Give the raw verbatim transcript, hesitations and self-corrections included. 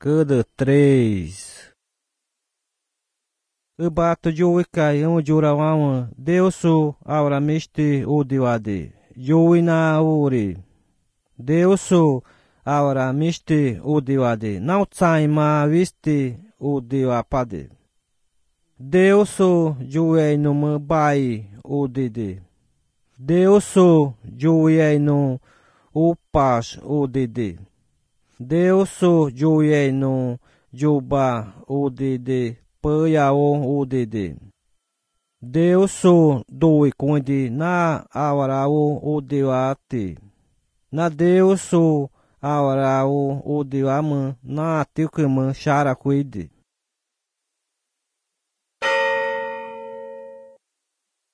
Cada três. Bato Joey Kayan Jurawan, Deusu Aura Misti Udiwade, Joey na Uri. Deusu Aura Misti Udiwade, não Tsaima Visti Udiwapade. Deusu Joey no Mbai Udide. Deusu Joey no Upas Udide. Deusu Joey no Juba Udide. Payao udede. Deusu doi kundi na awarau udiwate. Na Deusu awarau udiwaman na tilkaman shara cuide.